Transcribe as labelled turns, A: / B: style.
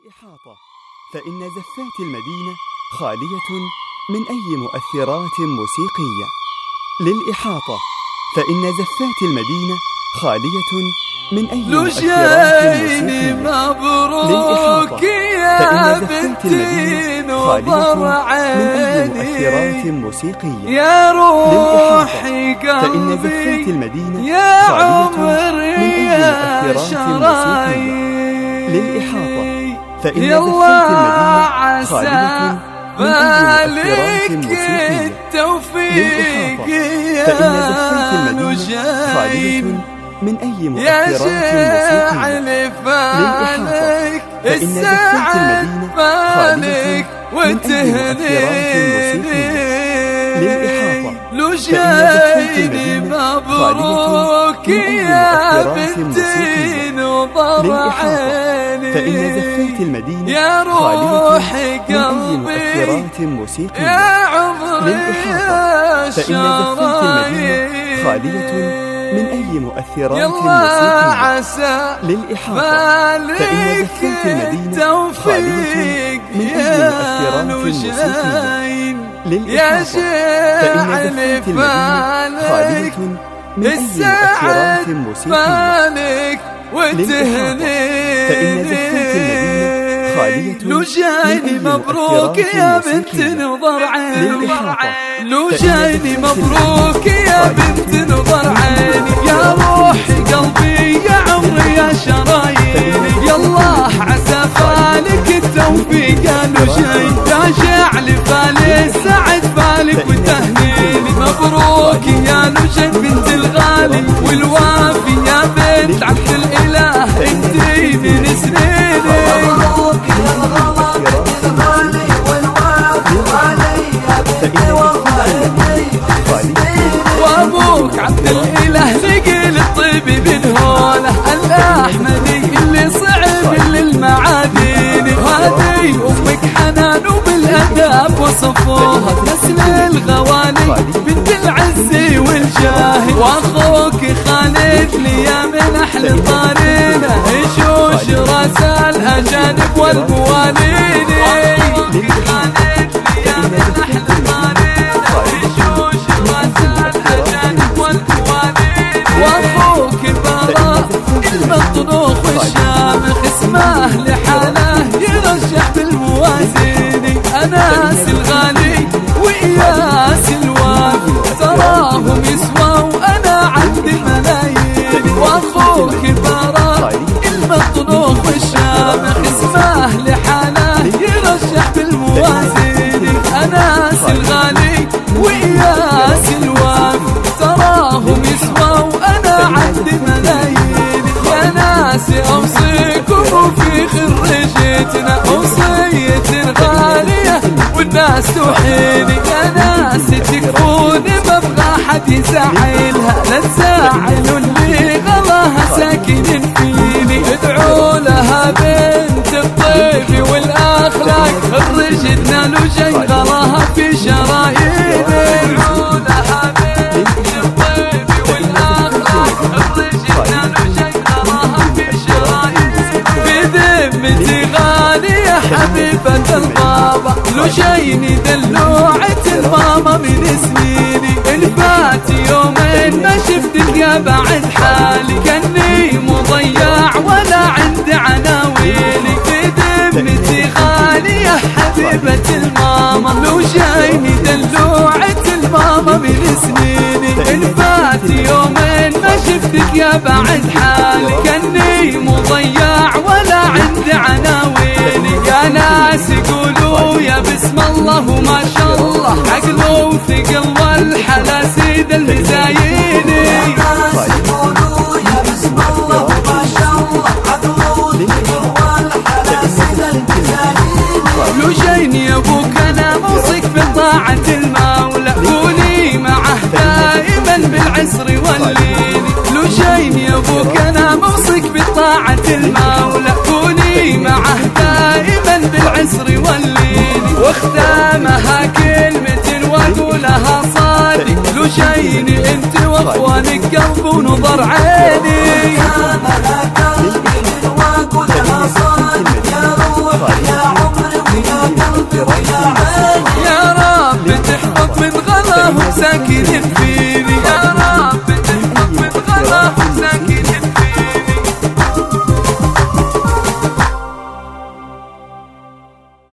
A: للإحاطة، فإن زفات المدينة خالية من أي مؤثرات موسيقية. للإحاطة، فإن زفات المدينة خالية من أي مؤثرات موسيقية.
B: مبروك يا بنتي نظر عيني يا روحي قلبي يا عمري يا شرايي.
A: للإحاطة،
B: يلا عسى بالك التوفيق يا نجاي
A: من أي
B: يا شاعل فالك السعد فالك وتهنيني لجايني مبروك يا بنتي نظر عيني يا روحي قلبي يا عمري يا شرايي.
A: من أي مؤثرات
B: يلا عسى
A: بالك
B: التوفيق يا نجاين يا شاعل فالك السعد فالك وتهنيني لجايني مبروك يا بنت نظر عيني لجايني مبروك يا بنت نظر عيني يا روحي قلبي يا عمري يا شراييني. يالله عسى فالك التوفيق يا لجايني يا شاعل فالك سعد فالك وتهنيني مبروك يا لجايني بنت الغالي والوافي يا بنت عبد الإله انتي من سنيني. وابوك عبد الاله نقل الطيب بنهوله الاحمدي اللي صعب للمعادين. وهذه امك حنان وبالاداب وصفوها نسل الغوالي بنت العز والجاه. واخوك خالد لي يا من احلى طارينه يشوش راس الاجانب والموالين. واخوك براء المطروخ والشامخ اسمه لحاله يرشح بالموازين. اناس الغالي واياس الوافي تراهم يسوى وانا عندي ملايين. واخوك براء المطروخ والشامخ اسمه لحاله يرشح بالموازين. اناس الغالي واياس الوافي تراهم يسوى وانا عندي ملايين. يا ناس اوصيكم في خريجتنا وصية غالية والناس توحيني. يا ناس تكفوني مبغى حد يزعلها لا تزعلوا اللي غلاها ساكنين فيني. ادعوا لها بنت الطيب والاخلاق الرجدنا لجاي غلاها في شراييني. ادعوا لها بنت الطيب والاخلاق الرجدنا لجاي غلاها في شراييني. بذمتي غالية حبيبة البابا لجايني دلوعة الماما من سنيني. الفات يومين ما شفت يا بعد حالي كاني مضيع ولا عندي عناويني. بذمتي غالية حبيبة الماما لجايني دلوعة الماما من سنيني. الفات يومين ما شفتك يا بعد حالي كاني مضيع ولا عندي عناويني. يا ناس يقولوا يا بسم الله وما شاء الله عقله وثقل والحلا سيد المزاييني. يا ناس يقولوا يا بسم الله وما شاء الله عقله وثقل والحلا سيد المزاييني. لجايني يا ابوك انا موصيك بطاعة المولى كوني معه دائما بالعسر والليل. لجايني يا ابوك انا موصيك بطاعة المولى كوني معه دائما بالعسر والليل. واختامها كلمة واقولها صادق لجايني انت واخوانك قلب ونظر عيني.